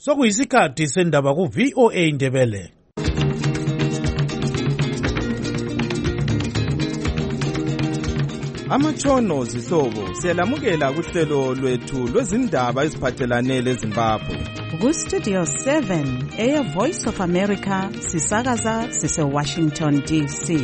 Sokuyisikhathi sendaba ku VOA Ndebele. Amatshono zihlobo siyalamukela kuhlelo lwethu lwezindaba eziphathelane leZimbabwe. Ku Studio 7 Air Voice of America sisakaza sise Washington DC.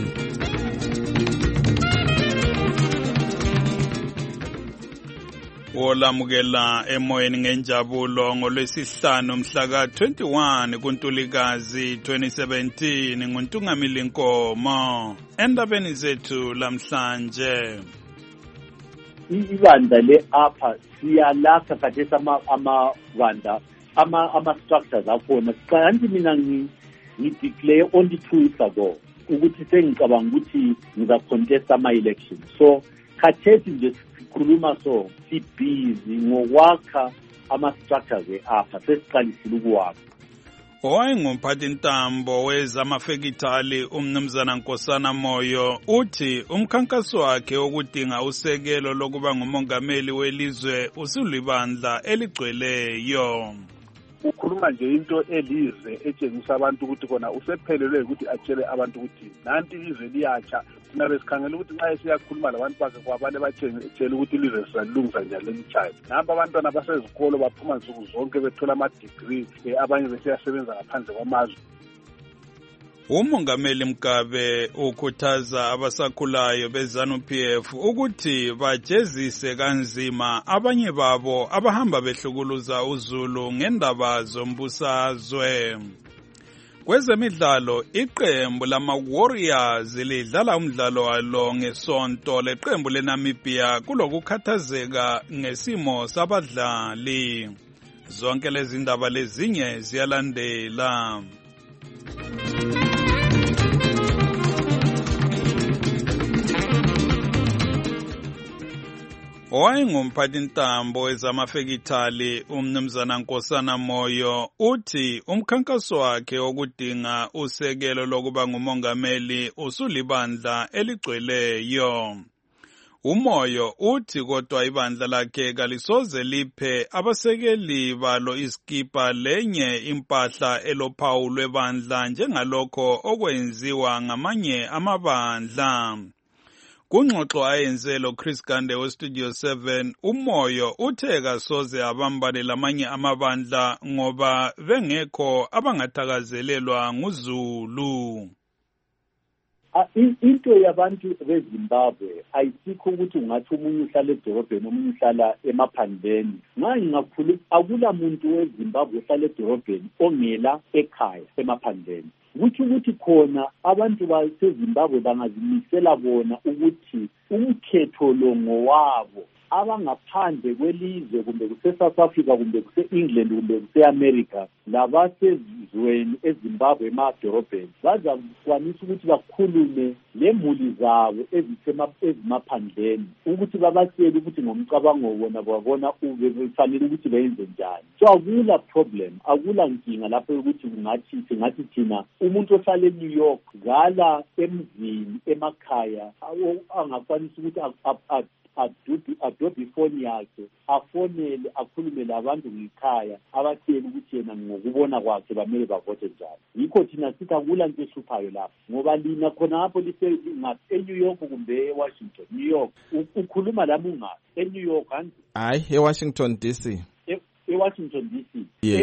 Olamukela emoyeni ngenjabulo ngolwesihlanu mhla ka-21 kuNtulikazi 2017 nguNtungamili Nkomo. Endabeni zethu lamhlanje, ibandla le-APA siyalakha khathesi amabandla ama-structures akhona. Kanti mina ngideclare only 2 weeks ago ukuthi sengicabanga ukuthi ngizacontest ama-elections. So khathesi nje sikhuluma so sibhizi ngokwakha ama-structures e-APA, sesiqalisile ukuwakha. owayengumphathintambo wezamafekithali umnumzana Nkosana Moyo uthi umkhankaso wakhe wokudinga usekelo lokuba ngumongameli welizwe usulibandla eligcweleyo. Ukhuluma nje into elize etshengisa abantu ukuthi kona usephelelwe ukuthi atshele abantu ukuthi nanti izwe liyatsha. Thina besikhangela ukuthi nxa esiyakhuluma labantu bakhe kwabane batshele ukuthi ilizwe sizalungisa njani lelichayo. Namba abantwana basezikolo baphuma nsuku zonke bethola ama-degree, abanye besiyasebenza ngaphandle kwamazwe. Umongameli Mugabe ukhuthaza abasakhulayo beZANU-PF ukuthi bajezise kanzima abanye babo abahamba behlukuluza uZulu ngendaba zombusazwe. Kwezemidlalo, iqembu lama-Warriors lidlala umdlalo walo ngesonto leqembu leNamibia kulokukhathazeka ngesimo sabadlali. Zonke lezi ndaba lezinye ziyalandela. Owayengumphathintambo wezamafekithali umnumzana Nkosana Moyo uthi umkhankaso wakhe wokudinga usekelo lokuba ngumongameli usulibandla eligcweleyo. Umoyo uthi kodwa ibandla lakhe kalisoze liphe abasekeli balo iskipa lenye impahla elophawu lwebandla njengalokho okwenziwa ngamanye amabandla. Kungxoxo ayenze lo Chris Gande weStudio 7, Umoyo uthe kasoze abambane lamanye amabandla ngoba bengekho abangathakazelelwa nguZulu. Into yabantu beZimbabwe ayisikho ukuthi ungathi umunye uhlala edorobheni omunye uhlala emaphandleni. Ngingakhuluma akula muntu weZimbabwe ohlala edorobheni ongela ekhaya emaphandleni. Ukuthi khona abantu baseZimbabwe bangazimisela bona ukuthi umkhetho lo ngowabo abangaphandle kwelizwe kumbe kuse-South Africa kumbe kuse-England kumbe kuse-America labasezizweni eZimbabwe emadorobheni bazakwanisa ukuthi bakhulume lemuli zabo ezimaphandleni ukuthi babatshele ukuthi ngomcabango wona babona befanele ukuthi benze njani. So akula problem, akula nkinga lapho ukuthi singathi thina umuntu ohlala eNew York gala emzini emakhaya angakwanisa ukuthi adobe ifoni yakhe afonele akhulume labantu ngekhaya abatshele ukuthi yena ngokubona kwakhe bamele bavote njani. Yikho thina sithi akula nto ehluphayo lapho ngoba lina khonapho eNew York kumbe eWashington. New York ukhuluma lami ungaphi eNew York hayi eWashington DC. eWashington DC.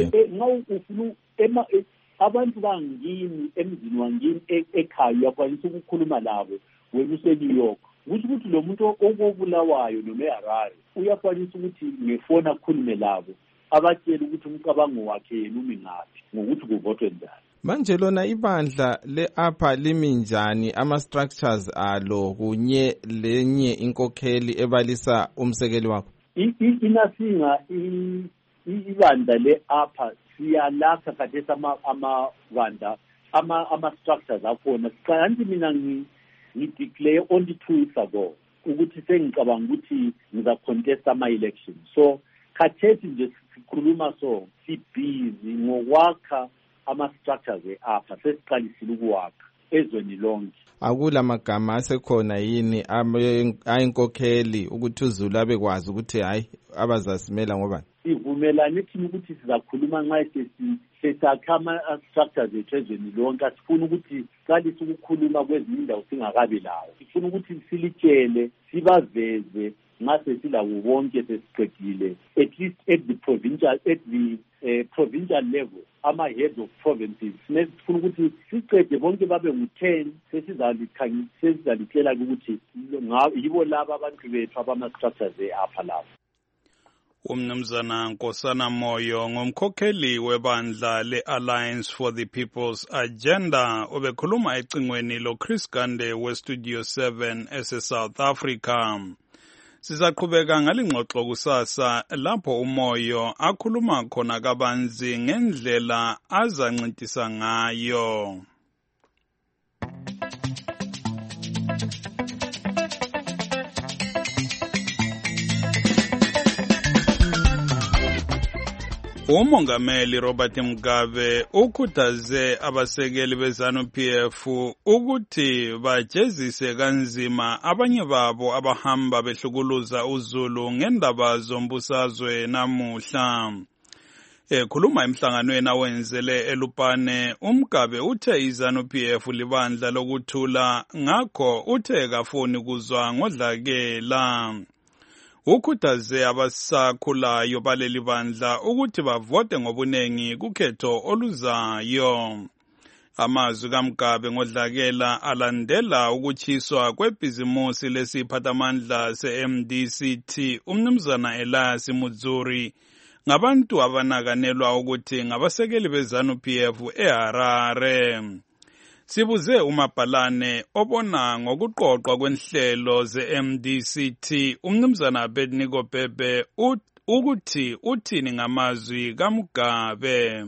Yeah. Abantu bangini emzini wangini ekhaya uyakwanisa ukukhuluma labo wena useNew York. Ukuthi lo muntu okobulawayo noma eHarare uyakwanisa ukuthi ngefona akhulume labo abatshela ukuthi umcabango wakhe yena umi ngaphi ngokuthi kuvotwe njani. Manje lona ibandla le-APA limi njani, ama-structures alo kunye lenye inkokheli ebalisa umsekeli wakho? Inasinga ibandla le-APA siyalakha khathesi amabandla ama-structures akhona. Kanti mina ngideclare only 2 weeks ago ukuthi sengicabanga ukuthi ngizacontest ama-elections. So khathesi nje sikhuluma so sibhizi ngokwakha ama-structures e-APA, sesiqalisile ukuwakha ezweni lonke. Akula magama asekhona yini ayinkokheli ukuthi uZulu abekwazi ukuthi hayi abazasimela ngobani? Sivumelane thina ukuthi sizakhuluma nxa sesakha ama-structures ethu ezweni lonke. Asifuni ukuthi siqalise ukukhuluma kwezinye indawo singakabi lawo. Sifuna ukuthi silitshele, sibaveze nxa sesilawo bonke sesiqedile, at least at the provincial level, ama-heads of provinces. Sifuna ukuthi siqede bonke babe ngu-10, sesizalitshela ukuthi yibo laba abantu bethu abama-structures apha lapha. Umnumzana Nkosana Moyo ngumkhokheli webandla le-Alliance for the People's Agenda obekhuluma ecingweni lo-Chris Gande we-Studio 7 ese-South Africa. Sizaqhubeka ngalingxoxo kusasa lapho uMoyo akhuluma khona kabanzi ngendlela azancintisa ngayo. Umongameli Robert Mugabe ukhuthaze abasekeli beZANU-PF ukuthi bajezise kanzima abanye babo abahamba behlukuluza uZulu ngendaba zombusazwe namuhla. Ekhuluma emhlanganweni awenzele eLupane, uMugabe uthe iZANU-PF libandla lokuthula, ngakho uthe kafuni kuzwa ngodlakela. Ukhuthaze abasakhulayo baleli bandla ukuthi bavote ngobunengi kukhetho oluzayo. Amazwi kaMugabe ngodlakela alandela ukuchiswa kwebhizimusi lesiphathamandla se-MDCT umnumzana Elias Mudzuri ngabantu abanakanelwa ukuthi ngabasekeli beZANU-PF eHarare. Sibuze uMabhalane obona ngokuqoqwa kwenhlelo ze-MDCT umnumzana Abednego Bhebhe ukuthi uthini ngamazwi kaMugabe.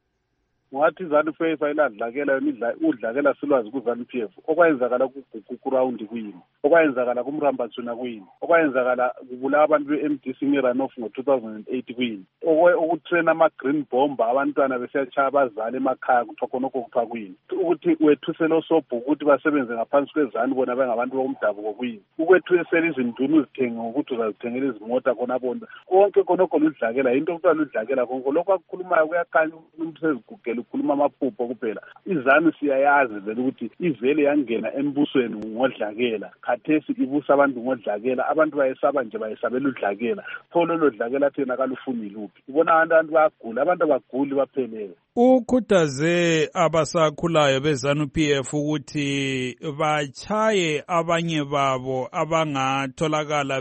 Ngathi iZANU-PF ayiladlakela udlakela silwazi kuZANU-PF okwayenzakala kuGugurawundi kuyini, okwayenzakala kuMrambatsuna kuyini, okwayenzakala kubula abantu be-MDC ngeRunoff ngo-2008 kuyini, ukutrain ama-green bomber abantwana besiyatshaya abazali emakhaya kuthiwa khonokho kuthiwa kuyini, ukuthi wethusela osobhuku ukuthi basebenze ngaphansi kwezanu bona bengabantu bokumdabuko kuyini, ukwethusela izinduna uzithenge ngokuthi uzazithengela izimota khonapho konke khonokho ludlakela yinto okuthiwa ludlakela konke lokho akukhulumayo kuyakhanya umuntu sezigugela ukhuluma amaphupho kuphela. iZANU siyayazi vele ukuthi ivele yangena embusweni ngodlakela, khathesi ibusa abantu ngodlakela, abantu bayesaba nje bayesabela udlakela, pho lolo dlakela thina kalufuni luphi. Ubona abantu bayagula, abantu abaguli baphelele. Ukhuthaze abasakhulayo beZANU-PF ukuthi bachaye abanye babo abangatholakala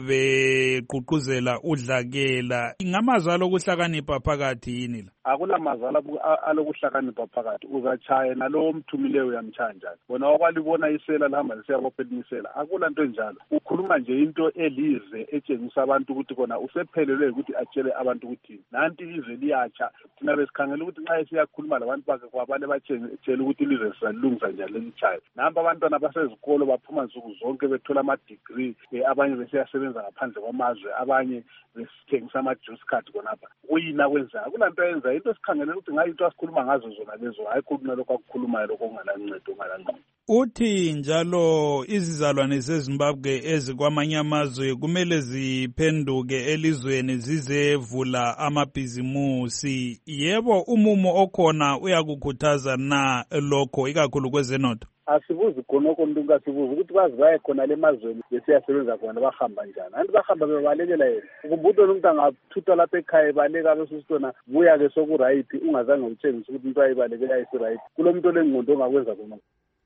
beququzela udlakela. Ngamazwi okuhlakanipha phakathi yini la? Akula mazala alokuhlakanipha phakathi, uzachaya nalowo mthumileyo uyamchaya njalo. Bona wakwalibona isela lihamba lisiyabopha imisela, akula nto njalo. Ukhuluma nje into elize etshengisa abantu ukuthi kona usephelelwe ukuthi atshele abantu ukuthi nanti ilizwe liyatsha. Thina besikhangela ukuthi nxa esiyakhuluma labantu bakhe kwabale batshele ukuthi ilizwe sisalilungisa njalo lelichayo. Namba abantwana basezikolo baphuma nsuku zonke bethola ama-degree, abanye besiyasebenza ngaphandle kwamazwe, abanye besithengisa ama-juice card khonapha. Kuyina kwenza akula nto yenza into sikhangelela ukuthi ngayo into asikhuluma ngazo zona lezo, hayi khuluma lokho akukhulumayo lokho ungalancedo. Uthi njalo izizalwane zeZimbabwe ezikwamanye amazwe kumele ziphenduke elizweni zizevula amabhizimusi. Yebo, umumo okhona uyakukhuthaza na lokho ikakhulu kwezenotho? Asibuzi khonokho umuntu ngasibuza ukuthi bazi baye khona le mazweni besiyasebenza khona bahamba njani. Anti bahamba bebalekela yena. Ukubutho umuntu angathutha lapha ekhaya ebaleka bese sitona buya ke sokuright ungazange utshengise ukuthi into ayibalekela ayisiright. Kulomuntu olengqondo ongakwenza khona.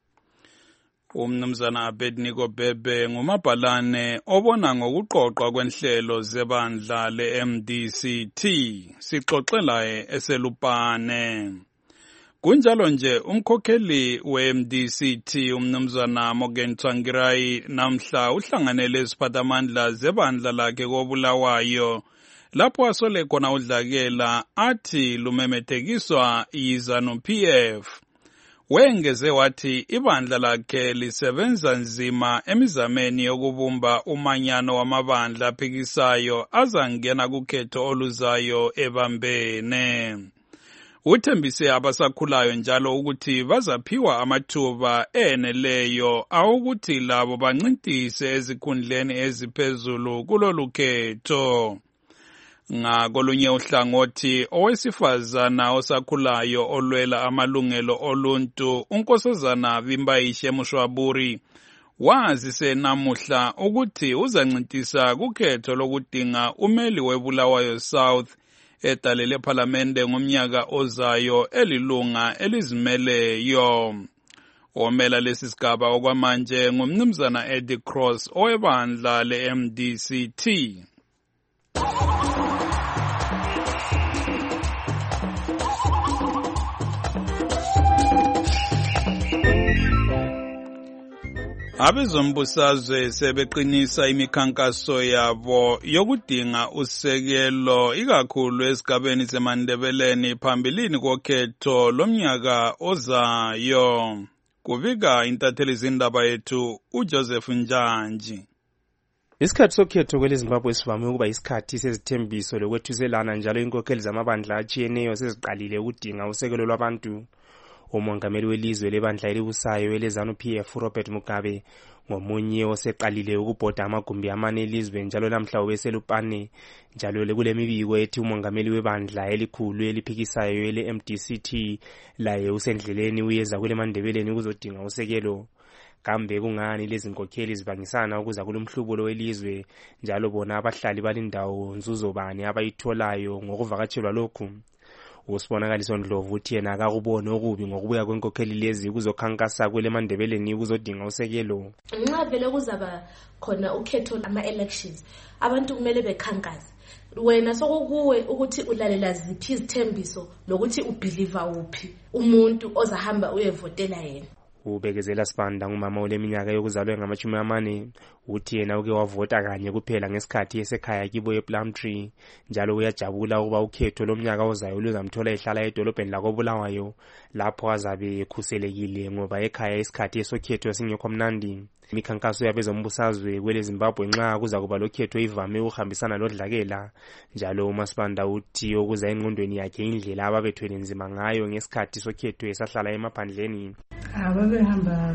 Umnumzana Abednego Bhebhe ngumabhalane obona ngokuqoqwa kwenhlelo zebandla le-MDCT. Sixoxela eselupane. Kunjalo nje umkhokheli we-MDCT umnumzana Morgan Tsvangirai namhla uhlanganele iziphathamandla zebandla lakhe koBulawayo lapho asole khona udlakela athi lumemethekiswa yiZANU-PF. Wengeze wathi ibandla lakhe lisebenza nzima emizameni yokubumba umanyano wamabandla aphikisayo azangena kukhetho oluzayo ebambene. Uthembise abasakhulayo njalo ukuthi bazaphiwa amathuba eneleyo awukuthi labo bancintise ezikhundleni eziphezulu kulolu khetho. Ngakolunye uhlangothi owesifazana osakhulayo olwela amalungelo oluntu unkosazana Vimbaishe Mushwaburi wazise namuhla ukuthi uzancintisa kukhetho lokudinga umeli weBulawayo South edale lephalamende ngomnyaka ozayo elilunga elizimeleyo. Omela lesi sigaba okwamanje ngumnumzana Eddie Cross owebandla le-MDCT. Abezombusazwe sebeqinisa imikhankaso yabo yokudinga usekelo ikakhulu esigabeni seMandebeleni phambilini kokhetho lomnyaka ozayo. Kuvika intatheli zindaba yethu uJoseph Njanji. Isikhathi sokhetho kweleZimbabwe sivame ukuba isikhathi sezithembiso lokwethuselana, njalo inkokheli zamabandla atshiyeneyo seziqalile ukudinga usekelo lwabantu. Umongameli welizwe lebandla elibusayo eleZANU-PF Robert Mugabe ngomunye oseqalile ukubhoda amagumbi amane elizwe, njalo namhla ubeselupane. Njalo kulemibiko ethi umongameli webandla elikhulu eliphikisayo ele-MDCT laye usendleleni uyeza kuleMandebeleni ukuzodinga usekelo. Kambe kungani lezi nkokheli zibangisana ukuza kulomhlubulo welizwe, njalo bona abahlali balindawo nzuzo bani abayitholayo ngokuvakatshelwa lokhu? Usibonakaliso Ndlovu uthi yena akakuboni okubi ngokubuya kwenkokheli lezi kuzokhankasa kuleMandebeleni ukuzodinga usekelo. Nxa vele kuzaba khona ukhetho ama-elections, abantu kumele bekhankase. Wena sokukuwe ukuthi ulalela ziphi izithembiso lokuthi ubelieve uphi umuntu ozahamba uyevotela yena. Ubekezela Sibanda ngumama oleminyaka yokuzalwa ngama-40 uthi yena uke wavota kanye kuphela ngesikhathi esekhaya kibo ePlumtree, njalo uyajabula ukuba ukhetho lomnyaka ozayo luzamthola ehlala edolobheni lakoBulawayo lapho azabe ekhuselekile ngoba ekhaya isikhathi esokhetho singekho mnandi. Imikhankaso yabezombusazwe kweleZimbabwe nxa kuza kuba lokhetho ivame ukuhambisana lodlakela, njalo uMasibanda uthi okuza engqondweni yakhe indlela ababethwele nzima ngayo ngesikhathi sokhetho esahlala emaphandleni. Ababehamba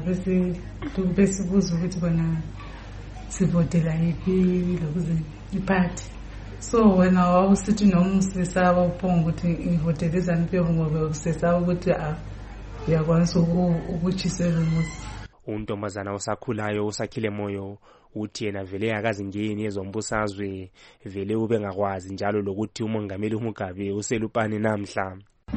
besibuza ukuthi bona sivotela yiphi lokuze iphathi. So wena wawusithi noma usesaba uphonga ukuthi ngivotele ZANU-PF ngoba usesaba ukuthi uyakwanisa ukuchisela umuzi. Untombazana osakhulayo usakhile moyo uthi yena vele akazingeni ezombusazwe, vele ube ngakwazi njalo lokuthi umongameli uMugabe uselupane namhla.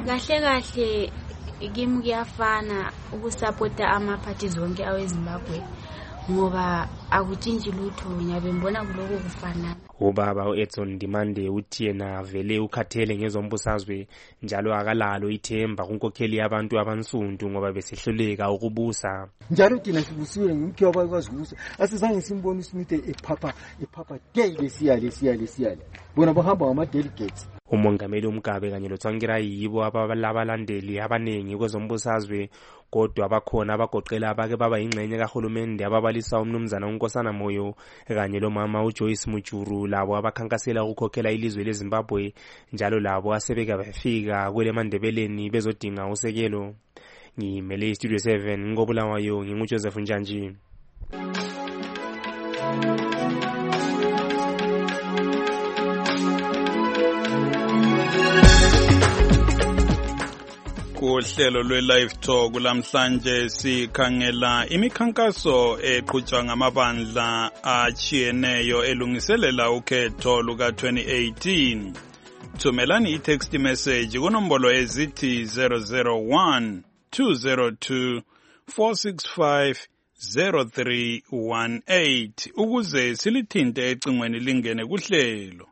Kahle kimi kuyafana ukusupporta amaphathi zonke aweZimbabwe ngoba akutshintshi lutho, ngiyabe ngibona kuloko kufana. Ubaba uEdson Ndimande uthi yena vele ukhathele ngezombusazwe njalo akalalo ithemba kunkokheli yabantu abansundu ngoba besehluleka ukubusa. Njalo thina sibusiwe ngumkhiwa bakwazibusa, asizange simbone uSmithe ephapha lesiyale bona bahamba ngama-delegates. Umongameli uMugabe kanye loTsvangira yibo abalandeli abanengi kwezombusazwe, kodwa abakhona abagoqela abake baba ingxenye kahulumende ababalisa umnumzana uNkosana Moyo kanye lomama uJoyce Mujuru, labo abakhankasela ukukhokhela ilizwe leZimbabwe, njalo labo asebeke bafika kuleMandebeleni bezodinga usekelo. Ngimele iStudio 7 ngoBulawayo, nginguJoseph Njanji. Kuhlelo lwe-Live Talk lamhlanje sikhangela imikhankaso eqhutshwa ngamabandla achiyeneyo elungiselela ukhetho luka-2018. Thumelani i-text message kunombolo ezithi 001 202 465 0318 ukuze silithinte ecingweni lingene kuhlelo.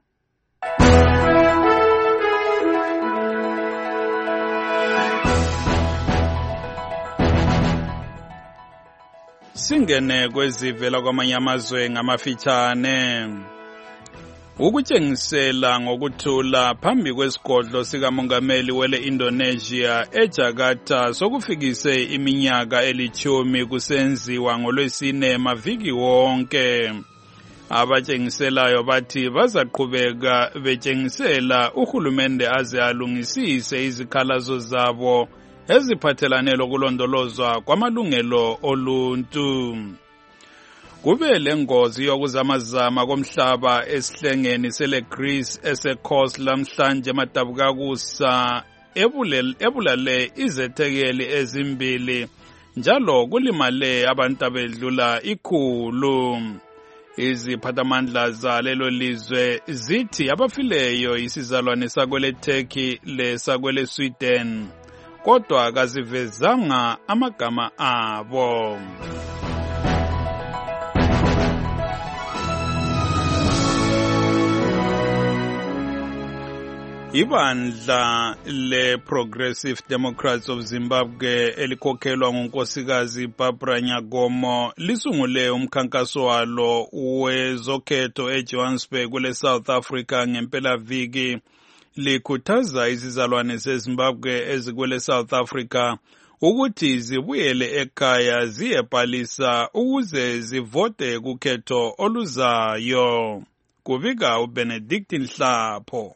Singene kwezivela kwamanye amazwe ngamafitshane. Ukutshengisela ngokuthula phambi kwesigodlo sikamongameli wele-Indonesia eJakarta sokufikise iminyaka 10 kusenziwa ngoLwesine maviki wonke. Abatshengiselayo bathi bazaqhubeka betshengisela uhulumende aze alungisise izikhalazo zabo eziphathelane lokulondolozwa kwamalungelo oluntu. Kube lengozi yokuzamazama komhlaba esihlengeni seleGreece esekhosi lamhlanje emadabukakusa ebulale izethekeli ezimbili njalo kulimale abantu abedlula 100. Iziphathamandla zalelo lizwe zithi abafileyo isizalwane sakwele Turkey lesakwele Sweden kodwa kazivezanga amagama abo. Ibandla le-Progressive Democrats of Zimbabwe elikhokhelwa ngunkosikazi Barbara Nyagomo lisungule umkhankaso walo wezokhetho eJohannesburg kule South Africa ngempelaviki likhuthaza izizalwane zeZimbabwe ezikwele South Africa ukuthi zibuyele ekhaya ziyebhalisa ukuze zivote kukhetho oluzayo. Kubika uBenedict Nhlapho.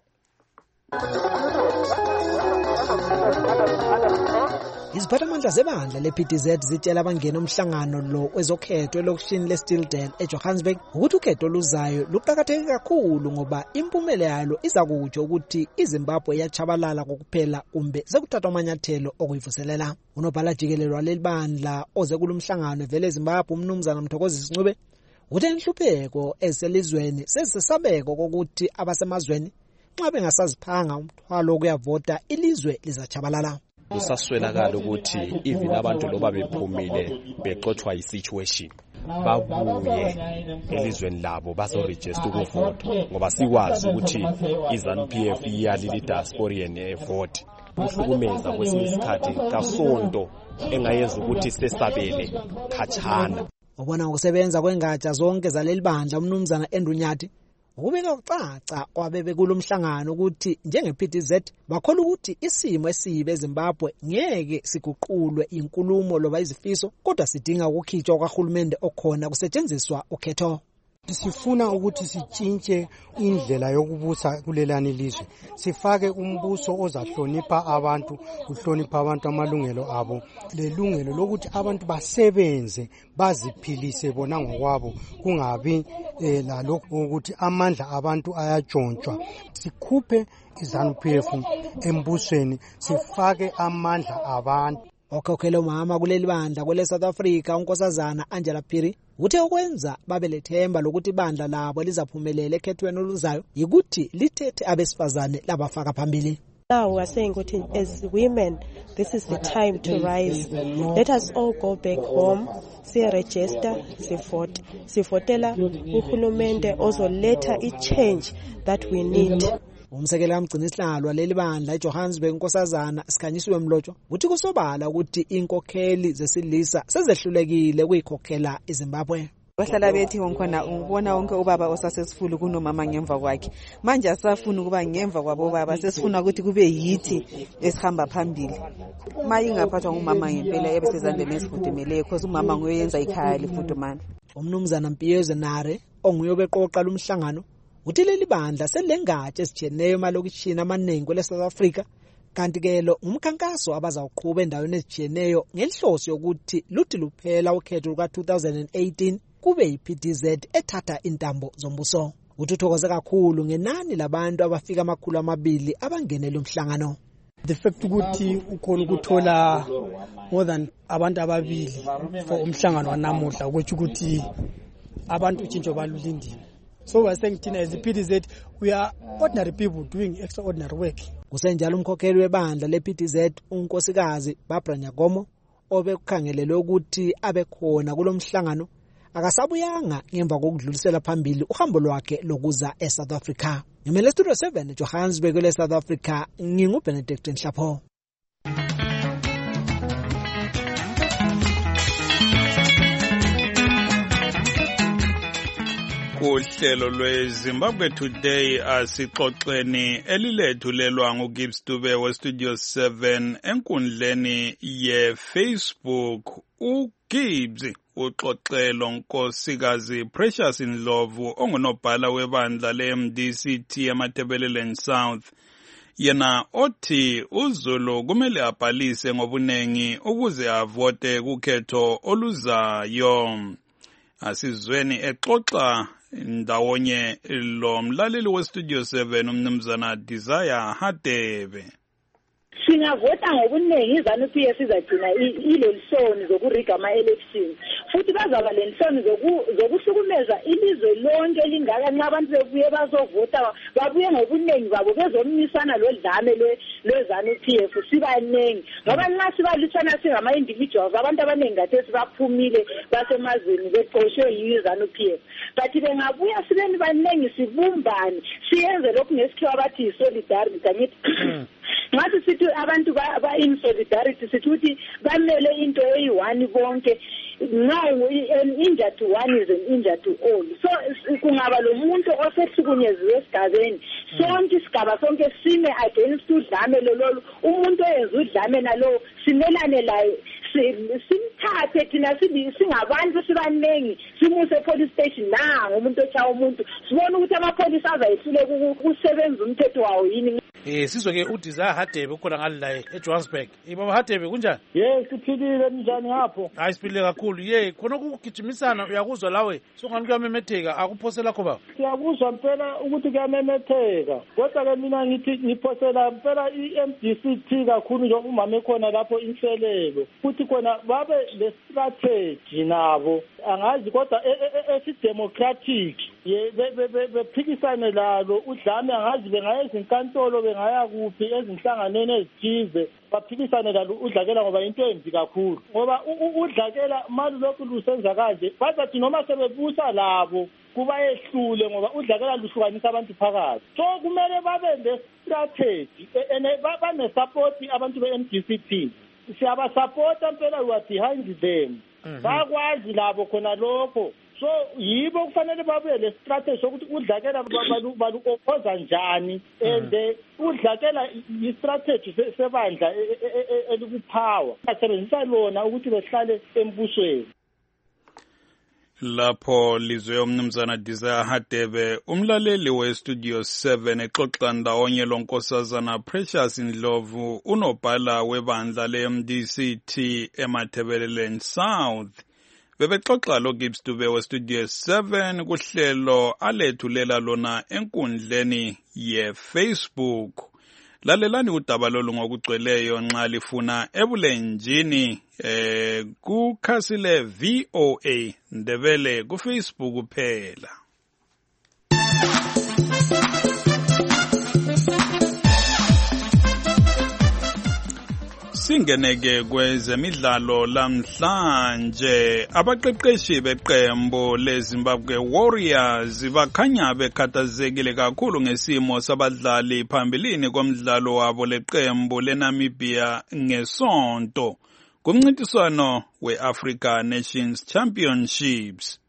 Iziphathamandla zebandla le-PTZ zitshela abangena umhlangano lo wezokhetho elokishini leStilden eJohannesburg ukuthi ukhetho oluzayo luqakatheke kakhulu ngoba impumela yalo iza kutsho ukuthi iZimbabwe yachabalala kokuphela kumbe sekuthathwa amanyathelo okuyivuselela. Unobhala jikelele waleli bandla oze kulomhlangano evele eZimbabwe umnumzana Mthokozisi Ncube uthe inhlupheko eselizweni sezisabeko kokuthi abasemazweni nxa bengasaziphanga umthwalo ukuyavota ilizwe lizachabalala. Kusaswelakala ukuthi even abantu loba bephumile bexothwa yi-situation babuye elizweni labo bazoregister ukuvota ngoba sikwazi ukuthi iZANU-PF iyalile diasporian evote. Kuhlukumeza kwesinye isikhathi kasonto engayenza ukuthi sesabele khatshana. Ubona ngokusebenza kwengatsha zonke zaleli bandla umnumzana Endunyathi ukubeka ucaca kwabebe kulomhlangano ukuthi njenge-PTZ bakholwa ukuthi isimo esibe eZimbabwe ngeke siguqulwe inkulumo loba izifiso kodwa sidinga ukukhitshwa kwahulumende okhona kusetshenziswa ukhetho. Sifuna ukuthi sitshintshe indlela yokubusa kulelani lizwe. Sifake umbuso ozahlonipha abantu, uhlonipha abantu amalungelo abo, lelungelo lokuthi abantu basebenze baziphilise bona ngokwabo kungabi lalokho ukuthi amandla abantu ayatshontshwa. Sikhuphe iZANU-PF embusweni sifake amandla abantu. Okhokhela umama kuleli bandla kwele South Africa unkosazana Angela Phiri uthe ukwenza babelethemba lokuthi bandla labo lizaphumelela ekhethweni oluzayo yikuthi lithethe abesifazane labafaka phambili. Now we are saying as women, this is the time to rise. Let us all go back home, register, vote. Sivotela uhulumende ozoletha i-change that we need. Umsekela kamgcinisihlalo leli bandla eJohannesburg unkosazana Sikhanyisiwe Mlotsho uthi kusobala ukuthi inkokheli zesilisa sezehlulekile ukuyikhokhela iZimbabwe. Bahlala bethi ngkhona ubona wonke ubaba osasesifulu kunomama ngemva kwakhe. Manje asafuna ukuba ngemva kwabo baba sesifuna ukuthi kube yithi esihamba phambili. Maye ingaphathwa ngumama ngempela ebesezandleni ezifudumeleyo because umama ngoyenza ikhaya lifudumana. Umnumzana Mpiyezwe Nare onguye obeqoqa lumhlangano uthi leli bandla selengatshe esijiyeneyo malokishini amaningi kwele South Africa kanti ke lo umkhankaso abazawuqhubeka endaweni ezijiyeneyo ngenhloso yokuthi luthi luphela ukhetho luka-2018 kube yi-PTZ ethatha intambo zombuso. Uthokoze kakhulu ngenani labantu abafika 200 abangenele umhlangano. The fact ukuthi ukhona ukuthola more than abantu ababili for umhlangano wanamuhla ukuthi ukuthi abantu utshintsho balulindile. So we're saying as the PTZ we are ordinary people doing extraordinary work. Kusenjalo umkhokheli webandla le-PTZ unkosikazi Barbara Nyagomo obekukhangelele ukuthi abekhona kulomhlangano akasabuyanga ngemva kokudlulisela phambili uhambo lwakhe lokuza eSouth Africa. Ngimele Studio 7 Johannesburg le South Africa nginguBenedict Nhlapho. Kuhlelo lweZimbabwe Today asixoxeni elilethulelwa nguGibbs Dube weStudio 7 enkundleni yeFacebook. uGibbs uxoxelo nkosikazi Precious Ndlovu ongunobhala webandla leMDCT eMatabeleland South. Yena othi uZulu kumele abhalise ngobunengi ukuze avote kukhetho oluzayo. Asizweni exoxa ndawonye lo mlaleli westudio 7 umnumzana Desire Hadebe. Singavota ngobuningi iZANU-PF izagcina ilelisoni zokuriga ama-election futhi bazaba lelisoni zokuhlukumeza ilizwe lonke elingaka nxa abantu bebuye bazovota babuye ngobuningi babo bezomnisana lodlame lwe-ZANU-PF sibanengi ngoba nxa sibalutshana singama-individuals abantu abaningi kathesi baphumile basemazweni beqoshwe yiZANU-PF but bengabuya sibeni banengi sibumbane siyenze lokhu ngesikhiwa bathi yi-solidarity angithi ngathi sithi abantu ba-in solidarity sithi ukuthi bamele into eyi-one bonke now an injury to one is an injury to all so kungaba lo muntu osehlukunyeziwe esigabeni sonke isigaba sonke sime against udlame lolu umuntu oyenza udlame nalo simelane laye simthathe thina singabantu sibanengi simuse police station umuntu otshaya umuntu sibona ukuthi amapholisa azayihlule ukusebenza umthetho wawo yini. Sizwe ke uDesire Hadebe ukhona ngale la eJohannesburg. Baba Hadebe kunjani? Yes, siphilile njani ngapho? Hayi siphilile kakhulu. Khona ukugijimisana uyakuzwa lawe. Songani kuyamemetheka akuphose lakho baba. Siyakuzwa mpela ukuthi kuyamemetheka. Kodwa ke mina ngithi ngiphosela mpela iMDCT kakhulu njengoba umama ekhona lapho inhlelelo. Futhi khona babe le strategy nabo. Angazi kodwa esidemocratic bephikisane lalo udlame angazi bengaya ezinkantolo bengaya kuphi ezinhlanganweni ezithize baphikisane lalo udlakela ngoba into embi kakhulu ngoba udlakela mali lokhu lusenza kanje bazathi noma sebebusa labo kuba yehlule ngoba udlakela luhlukanisa abantu phakathi so kumele babe le strategy bane support abantu be-MDCT siyabasupporta mpela we are behind them bakwazi labo khona lokho so yibo kufanele babuye le strategy sokuthi udlakela balu-opposa njani and udlakela i-strategy sebandla elikupower basebenzisa lona ukuthi behlale embusweni. Lapho lizwe umnumzana Desire Hadebe umlaleli westudio 7 exoxa ndawonye lonkosazana Precious Ndlovu unobhala webandla le-MDCT eMatabeleland South. Bebexoxa lo Gibbs Dube westudio 7 kuhlelo alethulela lona enkundleni ye-Facebook. Lalelani udaba lolu ngokugcweleyo nxa lifuna ebulenjini kukhasile VOA Ndebele kuFacebook kuphela. Singeneke kwezemidlalo lamhlanje abaqeqeshi beqembu leZimbabwe Warriors bakhanya bekhathazekile kakhulu ngesimo sabadlali phambilini komdlalo wabo leqembu leNamibia ngesonto kumncintiswano weAfrica Nations Championships.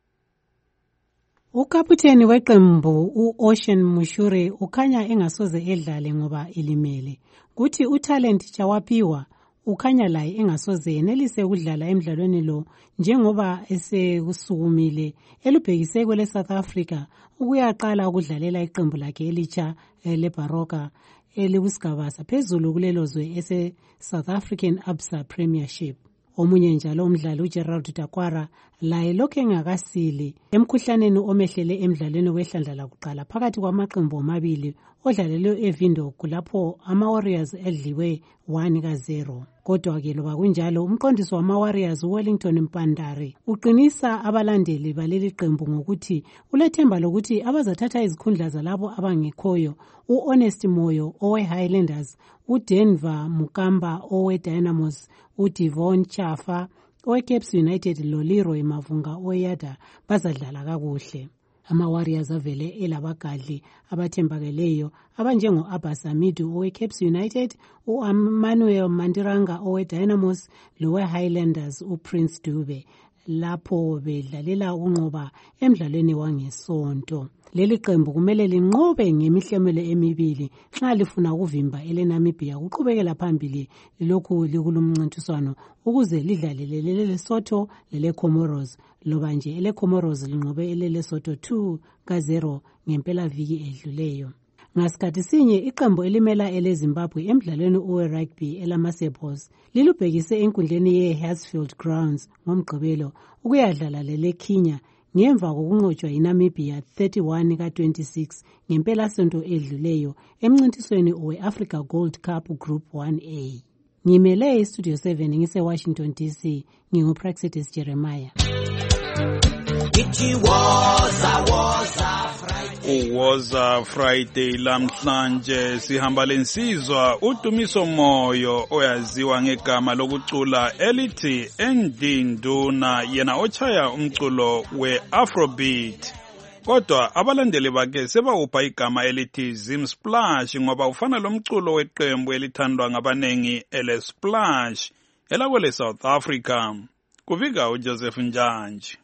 Ukaputeni weqembu uOcean Mushure ukhanya engasoze edlale ngoba ilimele. Kuthi uTalent Chawapiwa ukhanya laye engasoze enelise ukudlala emidlalweni lo njengoba esekusukumile elubhekise kwele South Africa ukuyaqala ukudlalela iqembu lakhe elitsha leBaroka elikusigaba saphezulu kulelozwe ese South African Absa Premiership. Omunye njalo umdlali uGerald Takwara laye lokho engakasili emkhuhlaneni omehlele emidlalweni wehlandla lakuqala phakathi kwamaqembu amabili odlalelwe eVindhoek lapho ama-Warriors edliwe 1-0. Kodwa ke loba kunjalo umqondisi wama-Warriors uWellington Mpandari uqinisa abalandeli baleli qembu ngokuthi ulethemba lokuthi abazathatha izikhundla zalabo abangekhoyo uHonest Moyo owe-Highlanders, uDenver Mukamba owe-Dynamos, uDivon Chafa owe-Caps United loLeroy Mavunga oyada bazadlala kakuhle. Ama-Warriors avele elabagadli abathembakeleyo abanjengo-Abbas Hamidu owe-Caps United, u-Emmanuel Mandiranga owe-Dynamos lowe-Highlanders uPrince Dube lapho bedlalela unqoba emidlalweni wangesonto. Leli qembu kumele linqobe ngemihlemelo emibili nxa lifuna ukuvimba eleNamibia uqhubekela phambili lokhu likulumncintiswano ukuze lidlalele leLesotho leleComoros loba nje eleComoros linqobe eleLesotho 2-0 ngempela viki edluleyo. Ngasikhathi sinye iqembu elimela eleZimbabwe emdlalweni owe-rugby elama-Sebos lilubhekise enkundleni ye-Hartsfield Grounds ngomgqibelo ukuyadlala leleKenya ngemva kokunqotshwa yiNamibia 31 ka-26 ngempelasonto edluleyo emncintisweni we-Africa Gold Cup Group 1A. Ngimele iStudio 7 ngise-Washington DC, nginguPraxidis Jeremiah. Uwoza Friday lamhlanje sihamba lensizwa uDumiso Moyo oyaziwa ngegama lokucula elithi Endinduna, yena ochaya umculo we-Afrobeat. Kodwa abalandeli bakhe sebawupha igama elithi Zimsplash ngoba ufana lomculo weqembu elithandwa ngabanengi ele-Splash elakwele South Africa. Kuvika uJoseph Njanji.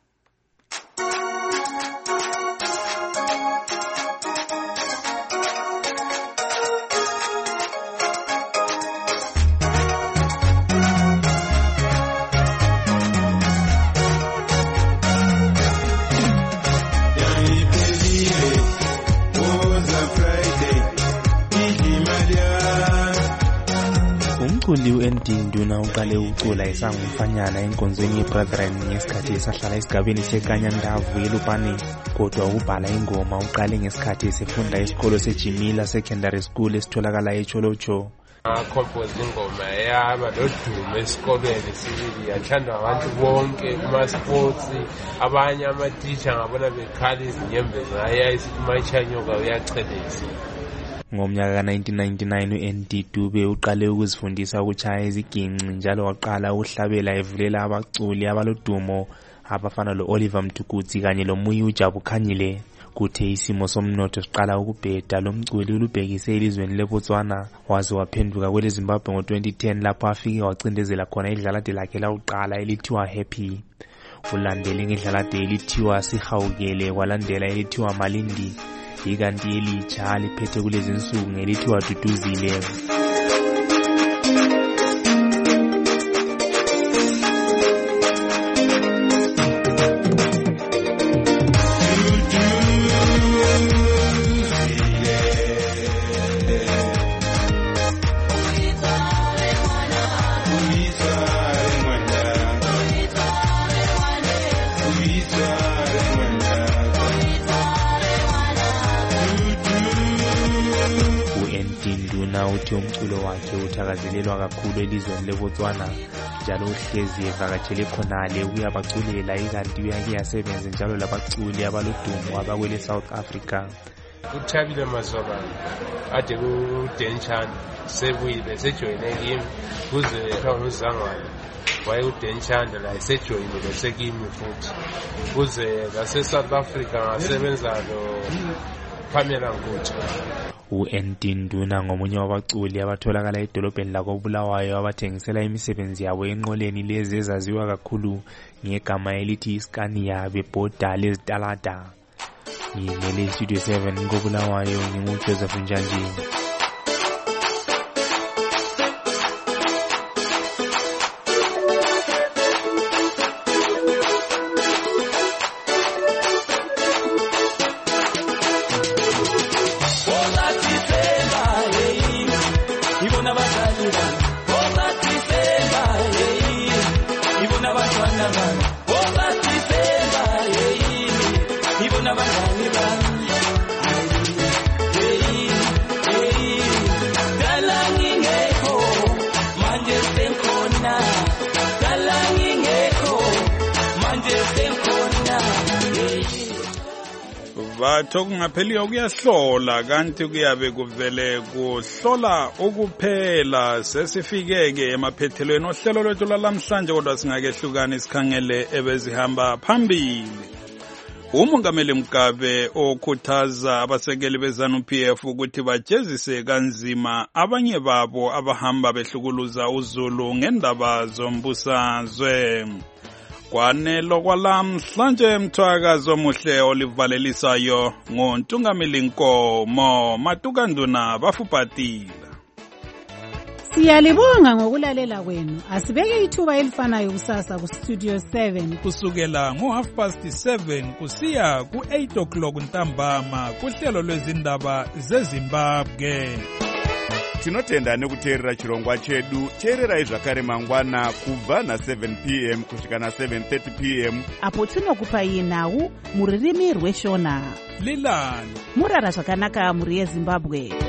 Umculi uNdinduna uqale ukucula esangumfanyana enkonzweni yeBrethren ngesikhathi esahlala esigabeni seKanyandavu eLupane, kodwa ukubhala ingoma uqale ngesikhathi esefunda esikolo seJimila Secondary School esitholakala eCholocho. Compose ingoma yaba lodumo esikolweni sibili, yathandwa abantu bonke kuma-sports, abanye amatitsha ngabona bekhala izinyembezi ayayisithi mayichanyoka uyachelesa. Ngomnyaka ka-1999 uND Dube uqale ukuzifundisa ukuchaya iziginci njalo waqala ukuhlabela evulela abaculi abalodumo abafana lo-Oliver Mtukudzi kanye loMuyi uJabukhanyile. Kuthe isimo somnotho siqala ukubheda, lo mculi ulubhekise elizweni leBotswana waze waphenduka kweleZimbabwe ngo-2010 lapho afike wacindezela khona idlalade lakhe lakuqala elithiwa Happy. Ulandele ngedlalade elithiwa Sihawukele, kwalandela elithiwa Malindi, ikanti elitsha liphethe kulezi nsuku ngelithiwa Duduzile. Uthi umculo wakhe uthakazelelwa kakhulu elizweni leBotswana njalo uhlezi evakatshele khonale ukuyabaculela, ikanti uyake yasebenza njalo labaculi abalodumo abakwele South Africa. Uthabile Mazobane ade kuDenchana sebuyile sejoyine kimi kuze ngizangwana waye uDenchana la sejoyine sekimi futhi kuze lase South Africa ngasebenza lo Pamela Nguthu. uNdinduna ngomunye wabaculi abatholakala edolobheni lakoBulawayo abathengisela imisebenzi yabo enqoleni lezi ezaziwa kakhulu ngegama elithi Scania bebhoda lezitalada. Ngimele Studio 7 koBulawayo, nginguJoseph Njanji. Batho kungapheliyo kuyahlola kanti kuyabe kuvele kuhlola ukuphela. Sesifikeke emaphethelweni ohlelo lwethu lamhlanje, kodwa singakehlukana isikhangele ebezihamba phambili. Umongameli Mugabe okhuthaza abasekeli beZANU-PF ukuthi bajezise kanzima abanye babo abahamba behlukuluza uZulu ngendaba zombusazwe. Kwanelo kwalamhlanje mthwakazi omuhle olivalelisayo ngoNtungameli Nkomo Matukanduna bafuphatila. Siyalibonga ngokulalela kwenu. Asibeke ithuba elifanayo kusasa kustudio 7 kusukela ngo7:30 kusiya ku8 ntambama kuhlelo lwezindaba zeZimbabwe. Tinotenda nekuteerera chirongwa chedu. Teererai zvakare mangwana kubva na7 p.m. kusvika na7:30 p.m. apo tinokupai nhau muririmi rweshona. Lilani murara zvakanaka muri yeZimbabwe.